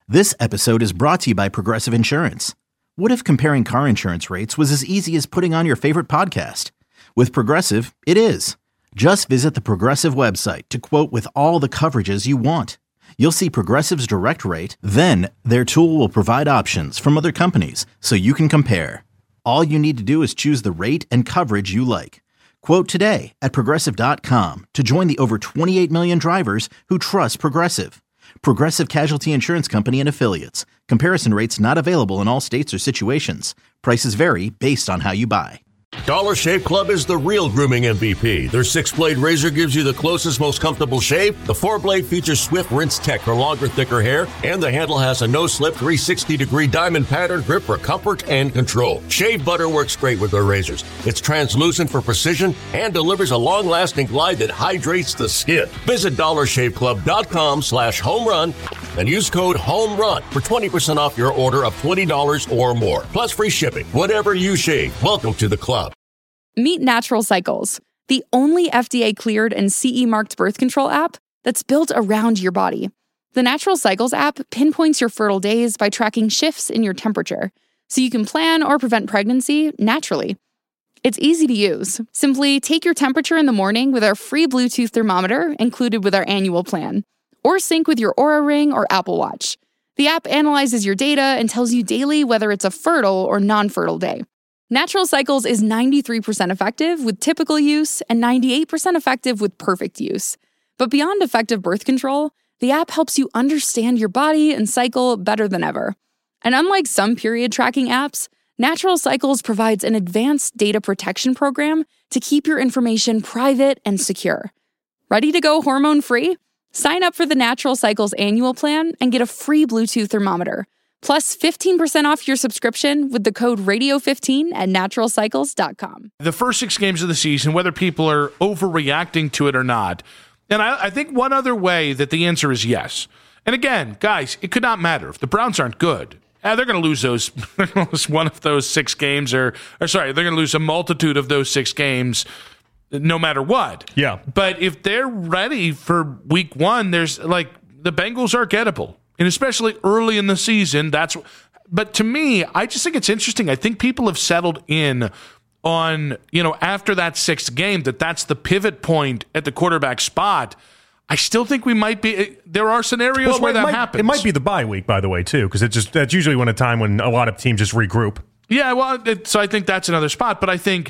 This episode is brought to you by Progressive Insurance. What if comparing car insurance rates was as easy as putting on your favorite podcast? With Progressive, it is. Just visit the Progressive website to quote with all the coverages you want. You'll see Progressive's direct rate, then their tool will provide options from other companies so you can compare. All you need to do is choose the rate and coverage you like. Quote today at Progressive.com to join the over 28 million drivers who trust Progressive. Progressive Casualty Insurance Company and Affiliates. Comparison rates not available in all states or situations. Prices vary based on how you buy. Dollar Shave Club is the real grooming MVP. Their 6-blade razor gives you the closest, most comfortable shave. The 4-blade features swift rinse tech for longer, thicker hair. And the handle has a no-slip 360-degree diamond pattern grip for comfort and control. Shave butter works great with their razors. It's translucent for precision and delivers a long-lasting glide that hydrates the skin. Visit DollarShaveClub.com/homerun and use code HOMERUN for 20% off your order of $20 or more. Plus free shipping. Whatever you shave, welcome to the club. Meet Natural Cycles, the only FDA-cleared and CE-marked birth control app that's built around your body. The Natural Cycles app pinpoints your fertile days by tracking shifts in your temperature, so you can plan or prevent pregnancy naturally. It's easy to use. Simply take your temperature in the morning with our free Bluetooth thermometer included with our annual plan, or sync with your Oura Ring or Apple Watch. The app analyzes your data and tells you daily whether it's a fertile or non-fertile day. Natural Cycles is 93% effective with typical use and 98% effective with perfect use. But beyond effective birth control, the app helps you understand your body and cycle better than ever. And unlike some period tracking apps, Natural Cycles provides an advanced data protection program to keep your information private and secure. Ready to go hormone-free? Sign up for the Natural Cycles annual plan and get a free Bluetooth thermometer. Plus 15% off your subscription with the code radio15 at naturalcycles.com. The first 6 games of the season, whether people are overreacting to it or not. And I think one other way that the answer is yes. And again, guys, it could not matter. If the Browns aren't good, they're going to lose those. They're going to lose one of those 6 games, they're going to lose a multitude of those 6 games no matter what. Yeah. But if they're ready for week 1, there's like the Bengals are gettable. And especially early in the season, but to me, I just think it's interesting. I think people have settled in on, after that 6th game, that's the pivot point at the quarterback spot. I still think we might be, there are scenarios where that happens. It might be the bye week, by the way, too, because that's usually a time when a lot of teams just regroup. Yeah, well, so I think that's another spot, but I think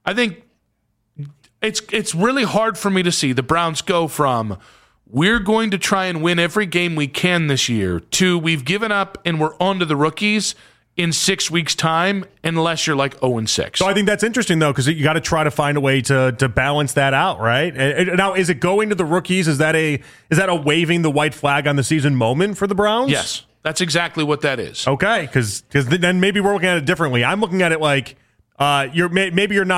it's really hard for me to see the Browns go from, we're going to try and win every game we can this year, to we've given up and we're on to the rookies in 6 weeks' time, unless you're like 0-6. So I think that's interesting, though, because you got to try to find a way to balance that out, right? Now, is it going to the rookies? Is that a waving the white flag on the season moment for the Browns? Yes, that's exactly what that is. Okay, because then maybe we're looking at it differently. I'm looking at it like maybe you're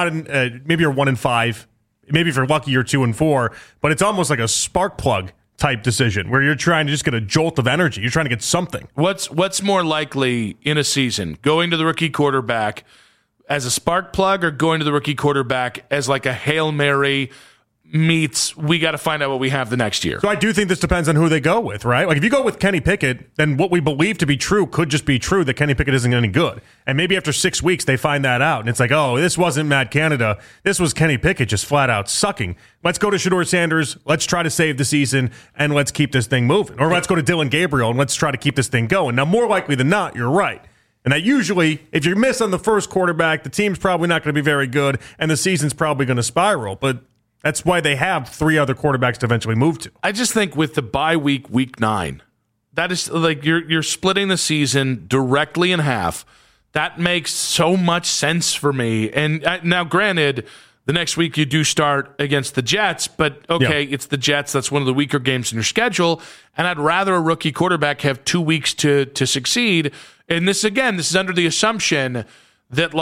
1-5. Maybe if you're lucky, you're 2-4, but it's almost like a spark plug type decision where you're trying to just get a jolt of energy. You're trying to get something. What's more likely in a season, going to the rookie quarterback as a spark plug or going to the rookie quarterback as like a Hail Mary meets we got to find out what we have the next year? So I do think this depends on who they go with, right? Like if you go with Kenny Pickett, then what we believe to be true could just be true, that Kenny Pickett isn't any good. And maybe after 6 weeks they find that out and it's like, oh, this wasn't Matt Canada. This was Kenny Pickett just flat out sucking. Let's go to Shedeur Sanders. Let's try to save the season and let's keep this thing moving. Or let's go to Dylan Gabriel and let's try to keep this thing going. Now, more likely than not, you're right. And that usually, if you miss on the first quarterback, the team's probably not going to be very good and the season's probably going to spiral. But that's why they have 3 other quarterbacks to eventually move to. I just think with the bye week 9, that is like you're splitting the season directly in half. That makes so much sense for me. And now, granted, the next week you do start against the Jets, but okay, It's the Jets. That's one of the weaker games in your schedule. And I'd rather a rookie quarterback have 2 weeks to succeed. And this is under the assumption that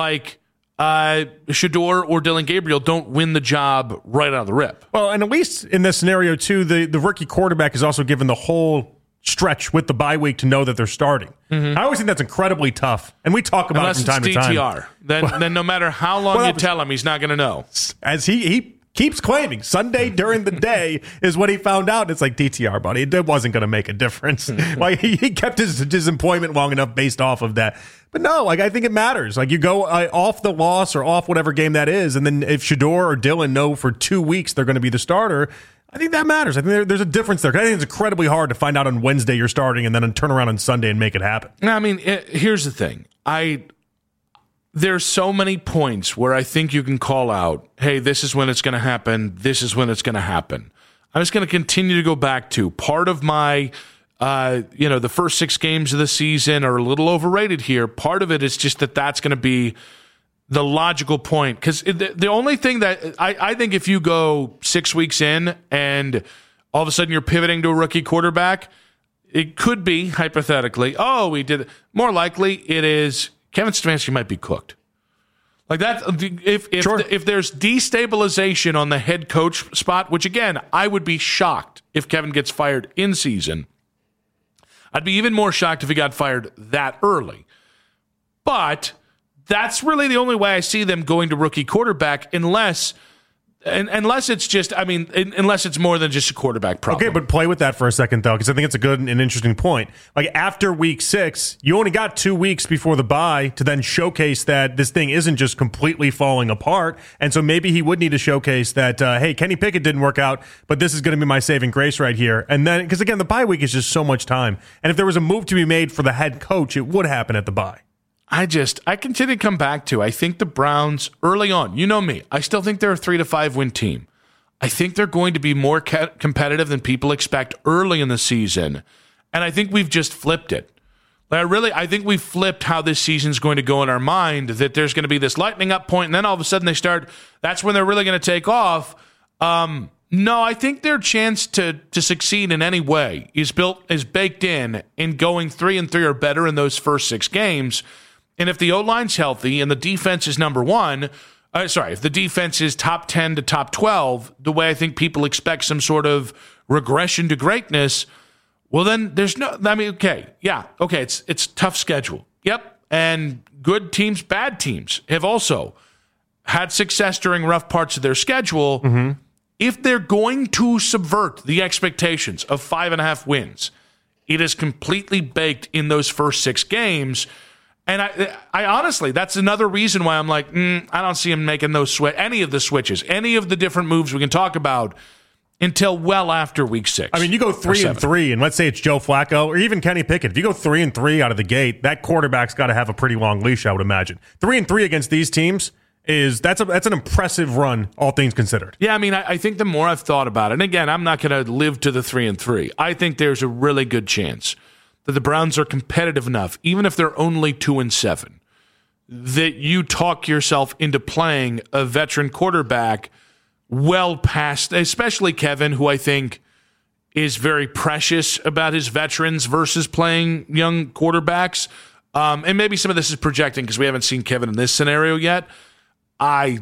Shedeur or Dylan Gabriel don't win the job right out of the rip. Well, and at least in this scenario, too, the rookie quarterback is also given the whole stretch with the bye week to know that they're starting. Mm-hmm. I always think that's incredibly tough. And we talk about it from time to time. Then no matter how long you tell him, he's not going to know. As he keeps claiming Sunday during the day is what he found out. And it's like, DTR, buddy, it wasn't going to make a difference. Like, he kept his employment long enough based off of that. But no, like, I think it matters. Like, you go off the loss or off whatever game that is, and then if Shedeur or Dillon know for 2 weeks they're going to be the starter, I think that matters. I think there's a difference there. I think it's incredibly hard to find out on Wednesday you're starting and then turn around on Sunday and make it happen. I mean, here's the thing. There's so many points where I think you can call out, hey, this is when it's going to happen. This is when it's going to happen. I'm just going to continue to go back to part of my, the first 6 games of the season are a little overrated here. Part of it is just that's going to be the logical point. Because the only thing that I think if you go 6 weeks in and all of a sudden you're pivoting to a rookie quarterback, it could be, hypothetically, we did it. More likely it is Kevin Stefanski might be cooked. Like that, if there's destabilization on the head coach spot, which again, I would be shocked if Kevin gets fired in season. I'd be even more shocked if he got fired that early. But that's really the only way I see them going to rookie quarterback unless it's just, unless it's more than just a quarterback problem. Okay, but play with that for a second, though, because I think it's a good and interesting point. Like, after week 6, you only got 2 weeks before the bye to then showcase that this thing isn't just completely falling apart. And so maybe he would need to showcase that, hey, Kenny Pickett didn't work out, but this is going to be my saving grace right here. And then, because again, the bye week is just so much time. And if there was a move to be made for the head coach, it would happen at the bye. I continue to come back to, I think the Browns, early on, you know me, I still think they're a 3 to 5 win team. I think they're going to be more competitive than people expect early in the season. And I think we've just flipped it. I think we've flipped how this season's going to go in our mind, that there's going to be this lightning up point, and then all of a sudden that's when they're really going to take off. No, I think their chance to succeed in any way is baked in going 3-3 or better in those first 6 games. And if the O-line's healthy and the defense is number 1, if the defense is top 10 to top 12, the way I think people expect some sort of regression to greatness, well, then there's it's tough schedule. Yep. And good teams, bad teams have also had success during rough parts of their schedule. Mm-hmm. If they're going to subvert the expectations of 5.5 wins, it is completely baked in those first 6 games. And I honestly, that's another reason why I'm like, I don't see him making any of the switches, any of the different moves we can talk about until well after week 6. I mean, you go 3-3, and let's say it's Joe Flacco or even Kenny Pickett. If you go 3-3 out of the gate, that quarterback's got to have a pretty long leash, I would imagine. 3-3 against these teams that's an impressive run, all things considered. Yeah, I mean, I think the more I've thought about it, and again, I'm not going to live to the 3-3. I think there's a really good chance that the Browns are competitive enough, even if they're only 2-7, that you talk yourself into playing a veteran quarterback well past, especially Kevin, who I think is very precious about his veterans versus playing young quarterbacks. And maybe some of this is projecting because we haven't seen Kevin in this scenario yet. I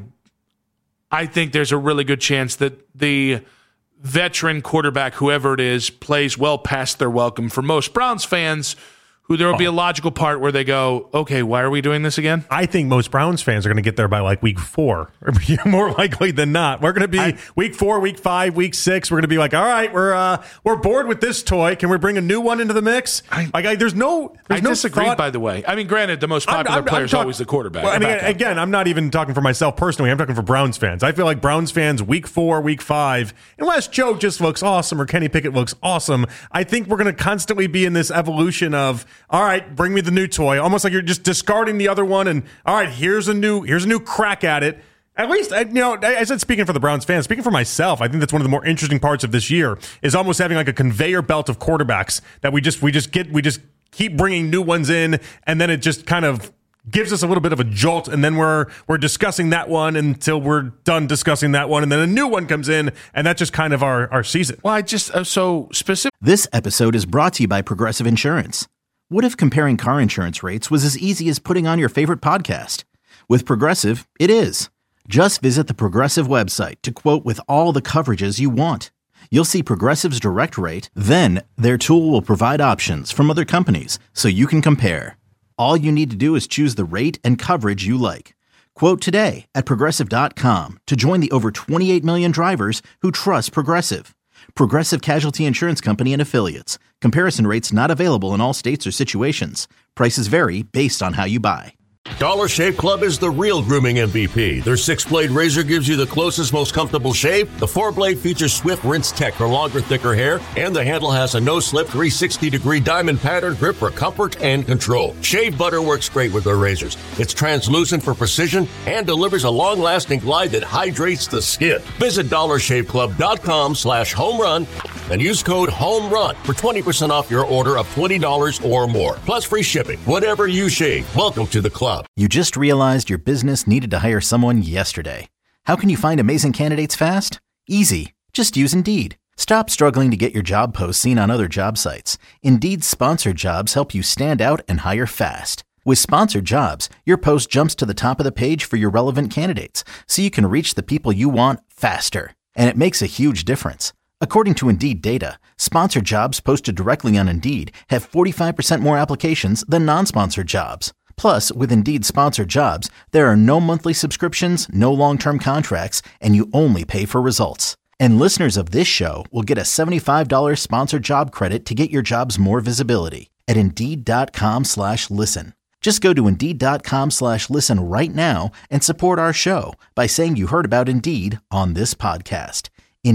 think there's a really good chance that the veteran quarterback, whoever it is, plays well past their welcome for most Browns fans, who there will be a logical part where they go, okay, why are we doing this again? I think most Browns fans are going to get there by like week 4, more likely than not. We're going to be week 4, week 5, week 6. We're going to be like, all right, we're bored with this toy. Can we bring a new one into the mix? I disagree, thought. By the way. I mean, granted, the most popular player is always the quarterback. Well, again, I'm not even talking for myself personally. I'm talking for Browns fans. I feel like Browns fans, week 4, week 5, unless Joe just looks awesome or Kenny Pickett looks awesome, I think we're going to constantly be in this evolution of, all right, bring me the new toy. Almost like you're just discarding the other one, and all right, here's a new crack at it. At least, I said speaking for the Browns fans, speaking for myself, I think that's one of the more interesting parts of this year is almost having like a conveyor belt of quarterbacks that we just keep bringing new ones in, and then it just kind of gives us a little bit of a jolt, and then we're discussing that one until we're done discussing that one, and then a new one comes in, and that's just kind of our season. Well, so specific. This episode is brought to you by Progressive Insurance. What if comparing car insurance rates was as easy as putting on your favorite podcast? With Progressive, it is. Just visit the Progressive website to quote with all the coverages you want. You'll see Progressive's direct rate, then their tool will provide options from other companies so you can compare. All you need to do is choose the rate and coverage you like. Quote today at Progressive.com to join the over 28 million drivers who trust Progressive. Progressive Casualty Insurance Company and Affiliates. Comparison rates not available in all states or situations. Prices vary based on how you buy. Dollar Shave Club is the real grooming MVP. Their 6-blade razor gives you the closest, most comfortable shave. The 4-blade features swift rinse tech for longer, thicker hair. And the handle has a no-slip 360-degree diamond pattern grip for comfort and control. Shave butter works great with their razors. It's translucent for precision and delivers a long-lasting glide that hydrates the skin. Visit DollarShaveClub.com/homerun and use code HOMERUN for 20% off your order of $20 or more. Plus free shipping. Whatever you shave, welcome to the club. You just realized your business needed to hire someone yesterday. How can you find amazing candidates fast? Easy. Just use Indeed. Stop struggling to get your job posts seen on other job sites. Indeed's sponsored jobs help you stand out and hire fast. With sponsored jobs, your post jumps to the top of the page for your relevant candidates, so you can reach the people you want faster. And it makes a huge difference. According to Indeed data, sponsored jobs posted directly on Indeed have 45% more applications than non-sponsored jobs. Plus, with Indeed sponsored jobs, there are no monthly subscriptions, no long-term contracts, and you only pay for results. And listeners of this show will get a $75 sponsored job credit to get your jobs more visibility at Indeed.com/listen. Just go to Indeed.com/listen right now and support our show by saying you heard about Indeed on this podcast.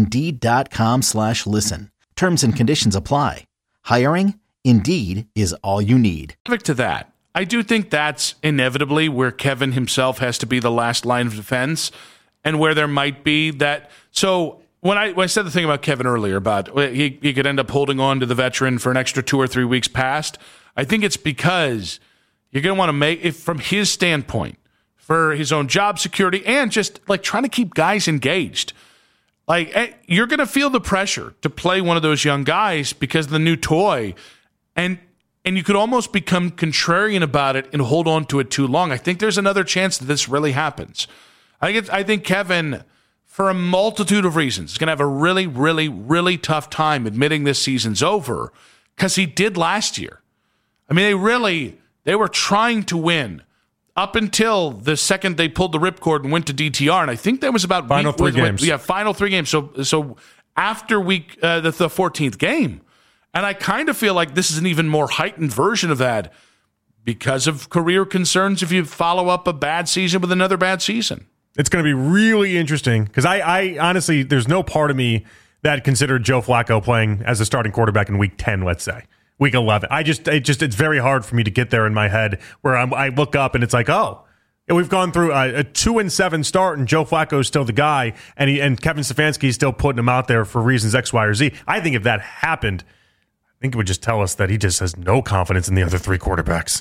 Indeed.com/listen. Terms and conditions apply. Hiring? Indeed is all you need. To that, I do think that's inevitably where Kevin himself has to be the last line of defense, and where there might be that. So when I said the thing about Kevin earlier about he could end up holding on to the veteran for an extra 2 or 3 weeks past, I think it's because you're going to want to make it from his standpoint for his own job security and just like trying to keep guys engaged. Like you're going to feel the pressure to play one of those young guys because of the new toy, and you could almost become contrarian about it and hold on to it too long. I think there's another chance that this really happens. I think Kevin, for a multitude of reasons, is going to have a really, really, really tough time admitting this season's over because he did last year. I mean, they were trying to win up until the second they pulled the ripcord and went to DTR, and I think that was about final 3 games. Final 3 games. So after week the 14th game. And I kind of feel like this is an even more heightened version of that because of career concerns if you follow up a bad season with another bad season. It's going to be really interesting because I honestly, there's no part of me that considered Joe Flacco playing as a starting quarterback in week 10, let's say. Week 11. It's very hard for me to get there in my head where I look up and it's like, oh, we've gone through a 2-7 start and Joe Flacco is still the guy and Kevin Stefanski is still putting him out there for reasons X, Y, or Z. I think if that happened, I think it would just tell us that he just has no confidence in the other 3 quarterbacks.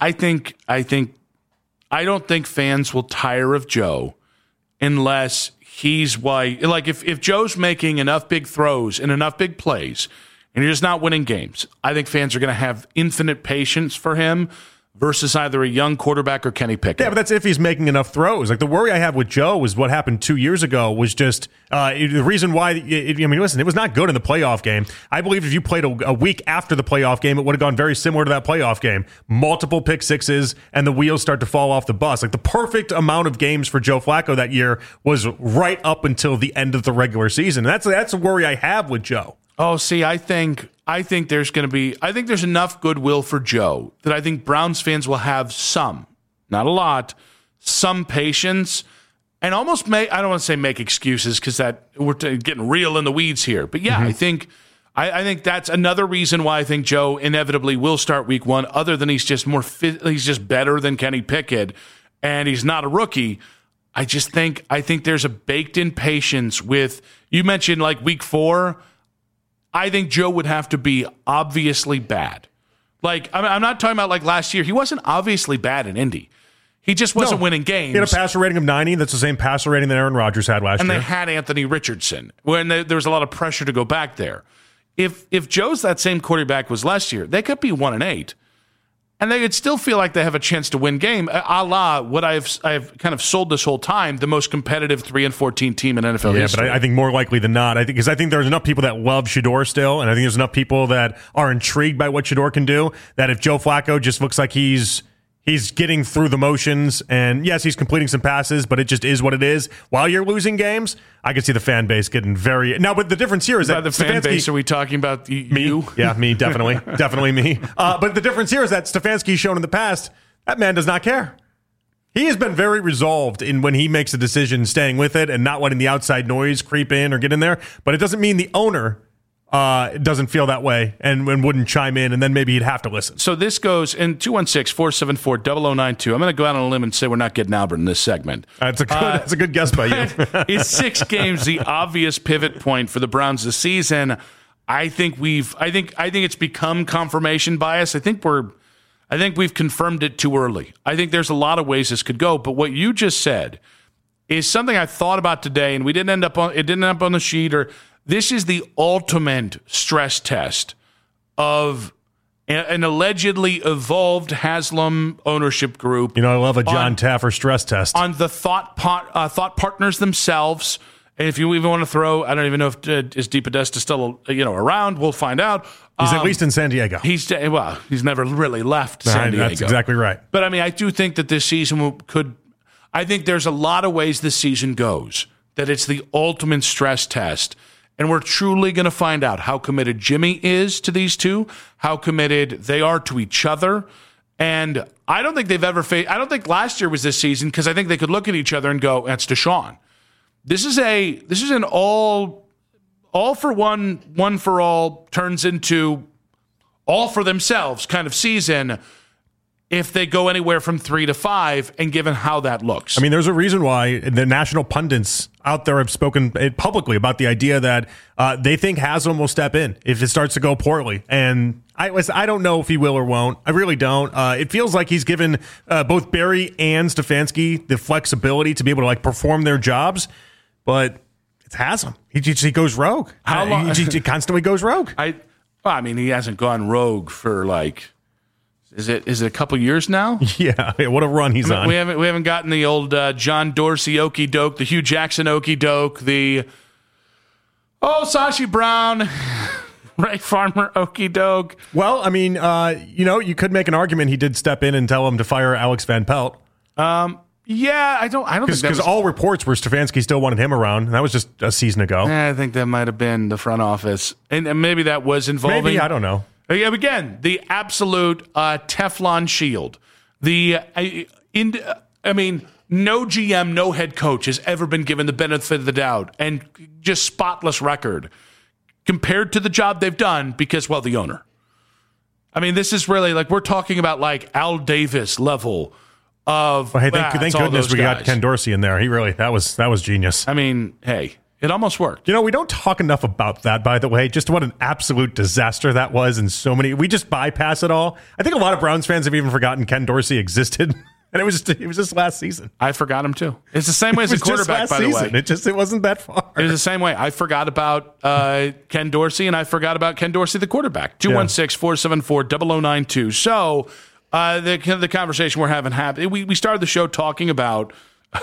I don't think fans will tire of Joe unless he's like if Joe's making enough big throws and enough big plays and you're just not winning games, I think fans are going to have infinite patience for him versus either a young quarterback or Kenny Pickett. Yeah, but that's if he's making enough throws. Like the worry I have with Joe is what happened 2 years ago was just the reason why. Listen, it was not good in the playoff game. I believe if you played a week after the playoff game, it would have gone very similar to that playoff game. Multiple pick sixes and the wheels start to fall off the bus. Like the perfect amount of games for Joe Flacco that year was right up until the end of the regular season. That's a worry I have with Joe. Oh, see, I think there's enough goodwill for Joe that I think Browns fans will have some, not a lot, some patience and almost I don't want to say make excuses because that we're getting real in the weeds here. But yeah, I think that's another reason why I think Joe inevitably will start week 1, other than he's just he's just better than Kenny Pickett and he's not a rookie. I think there's a baked in patience with, you mentioned like week 4. I think Joe would have to be obviously bad. Like, I'm not talking about like last year. He wasn't obviously bad in Indy. He just wasn't winning games. He had a passer rating of 90. That's the same passer rating that Aaron Rodgers had last year. And they had Anthony Richardson, when there was a lot of pressure to go back there. If Joe's that same quarterback was last year, they could be 1-8. And they would still feel like they have a chance to win game, a la what I've kind of sold this whole time, the most competitive 3-14 team in NFL history. But I think more likely than not, I think there's enough people that love Shedeur still, and I think there's enough people that are intrigued by what Shedeur can do, that if Joe Flacco just looks like he's He's getting through the motions, and yes, he's completing some passes, but it just is what it is. While you're losing games, I can see the fan base getting very... Now, but the difference here is that the fan base, are we talking about you? Me? Yeah, me, definitely. Definitely me. But the difference here is that Stefanski's shown in the past, that man does not care. He has been very resolved in when he makes a decision, staying with it and not letting the outside noise creep in or get in there. But it doesn't mean the owner doesn't feel that way and wouldn't chime in, and then maybe he'd have to listen. So this goes in 216-474-0092. I'm going to go out on a limb and say we're not getting Albert in this segment. That's a good guess by you. Is 6 games the obvious pivot point for the Browns this season? I think it's become confirmation bias. I think we've confirmed it too early. I think there's a lot of ways this could go, but what you just said is something I thought about today, and it didn't end up on the sheet. Or this is the ultimate stress test of an allegedly evolved Haslam ownership group. I love a John Taffer stress test on the thought partners themselves. And if you even want to throw, I don't even know if is DePodesta still around. We'll find out. He's at least in San Diego. He's never really left San Diego. That's exactly right. But I do think that this season could. I think there's a lot of ways this season goes. That it's the ultimate stress test. And we're truly going to find out how committed Jimmy is to these two, how committed they are to each other. And I don't think they've ever faced. I don't think last year was this season, because I think they could look at each other and go, "That's Deshaun." This is an all for one for all turns into all for themselves kind of season. If they go anywhere from 3 to 5, and given how that looks. There's a reason why the national pundits out there have spoken publicly about the idea that they think Haslam will step in if it starts to go poorly. And I don't know if he will or won't. I really don't. It feels like he's given both Barry and Stefanski the flexibility to be able to perform their jobs, but it's Haslam. He goes rogue. How long? He constantly goes rogue. He hasn't gone rogue for Is it a couple years now? Yeah, what a run he's on. We haven't gotten the old John Dorsey okey doke, the Hugh Jackson okey doke, the Sashi Brown, Ray Farmer okey doke. Well, you could make an argument he did step in and tell him to fire Alex Van Pelt. Yeah, I don't think because all reports were Stefanski still wanted him around. And that was just a season ago. I think that might have been the front office, and maybe that was involving. Maybe, I don't know. Again, the absolute Teflon shield. No GM, no head coach has ever been given the benefit of the doubt and just spotless record compared to the job they've done because, the owner. This is really we're talking about Al Davis level of. Well, hey, thank goodness we got Ken Dorsey in there. He really that was genius. Hey. It almost worked. We don't talk enough about that, by the way. Just what an absolute disaster that was, and so many. We just bypass it all. I think a lot of Browns fans have even forgotten Ken Dorsey existed, and it was just last season. I forgot him too. It's the same way as a quarterback, by the way. It wasn't that far. It was the same way. I forgot about Ken Dorsey, and I forgot about Ken Dorsey, the quarterback. 216-474-0092. So the conversation we're having we started the show talking about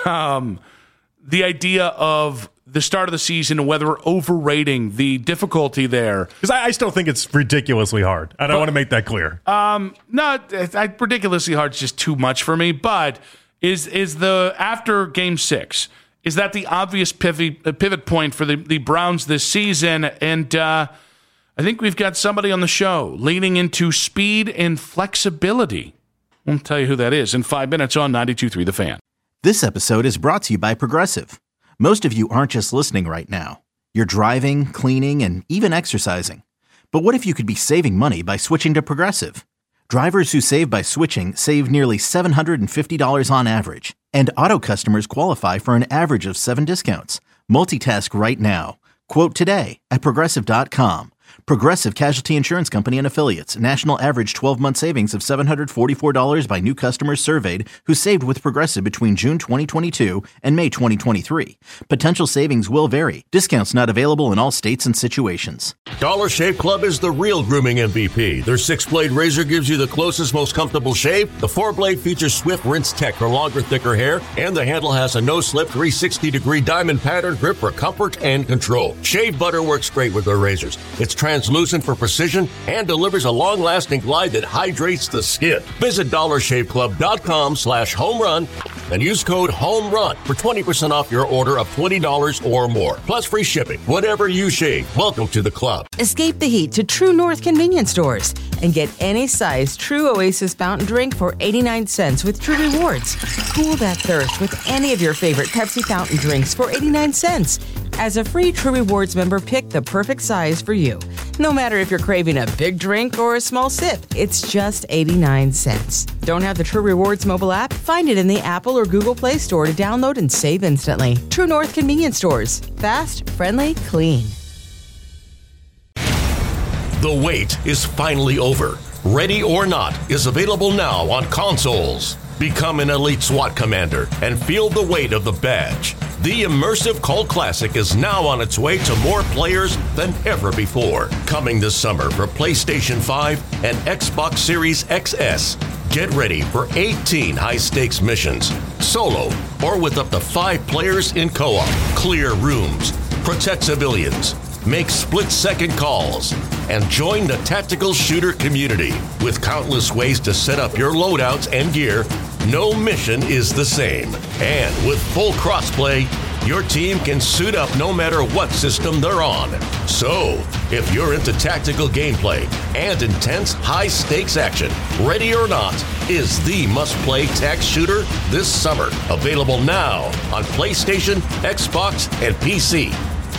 the idea of the start of the season and whether we're overrating the difficulty there. Because I still think it's ridiculously hard. I don't want to make that clear. Ridiculously hard is just too much for me. But is the after Game 6, is that the obvious pivot point for the Browns this season? And I think we've got somebody on the show leaning into speed and flexibility. I'll tell you who that is in 5 minutes on 92.3 The Fan. This episode is brought to you by Progressive. Most of you aren't just listening right now. You're driving, cleaning, and even exercising. But what if you could be saving money by switching to Progressive? Drivers who save by switching save nearly $750 on average. And auto customers qualify for an average of 7 discounts. Multitask right now. Quote today at Progressive.com. Progressive Casualty Insurance Company and Affiliates. National average 12-month savings of $744 by new customers surveyed who saved with Progressive between June 2022 and May 2023. Potential savings will vary. Discounts not available in all states and situations. Dollar Shave Club is the real grooming MVP. Their 6-blade razor gives you the closest, most comfortable shave. The 4-blade features Swift Rinse Tech for longer, thicker hair. And the handle has a no-slip 360-degree diamond pattern grip for comfort and control. Shave butter works great with their razors. It's translucent for precision and delivers a long-lasting glide that hydrates the skin. Visit DollarShaveClub.com/homerun and use code HOMERUN for 20% off your order of $20 or more. Plus free shipping. Whatever you shave, welcome to the club. Escape the heat to True North convenience stores and get any size True Oasis fountain drink for 89 cents with True Rewards. Cool that thirst with any of your favorite Pepsi fountain drinks for 89 cents. As a free True Rewards member, pick the perfect size for you. No matter if you're craving a big drink or a small sip, it's just 89 cents. Don't have the True Rewards mobile app? Find it in the Apple or Google Play Store to download and save instantly. True North convenience stores. Fast, friendly, clean. The wait is finally over. Ready or Not is available now on consoles. Become an elite SWAT commander and feel the weight of the badge. The immersive cult classic is now on its way to more players than ever before. Coming this summer for PlayStation 5 and Xbox Series XS. Get ready for 18 high-stakes missions, solo or with up to 5 players in co-op. Clear rooms, protect civilians, make split-second calls, and join the tactical shooter community. With countless ways to set up your loadouts and gear, no mission is the same. And with full crossplay, your team can suit up no matter what system they're on. So, if you're into tactical gameplay and intense high-stakes action, Ready or Not is the must-play tac shooter this summer. Available now on PlayStation, Xbox, and PC.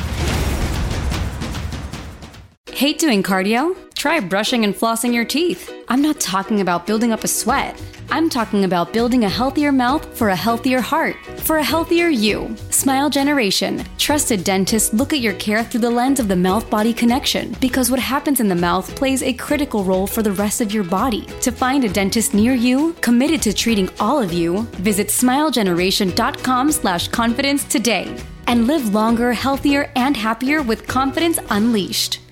Hate doing cardio? Try brushing and flossing your teeth. I'm not talking about building up a sweat. I'm talking about building a healthier mouth for a healthier heart, for a healthier you. Smile Generation. Trusted dentists look at your care through the lens of the mouth-body connection, because what happens in the mouth plays a critical role for the rest of your body. To find a dentist near you, committed to treating all of you, visit smilegeneration.com/confidence today and live longer, healthier, and happier with confidence unleashed.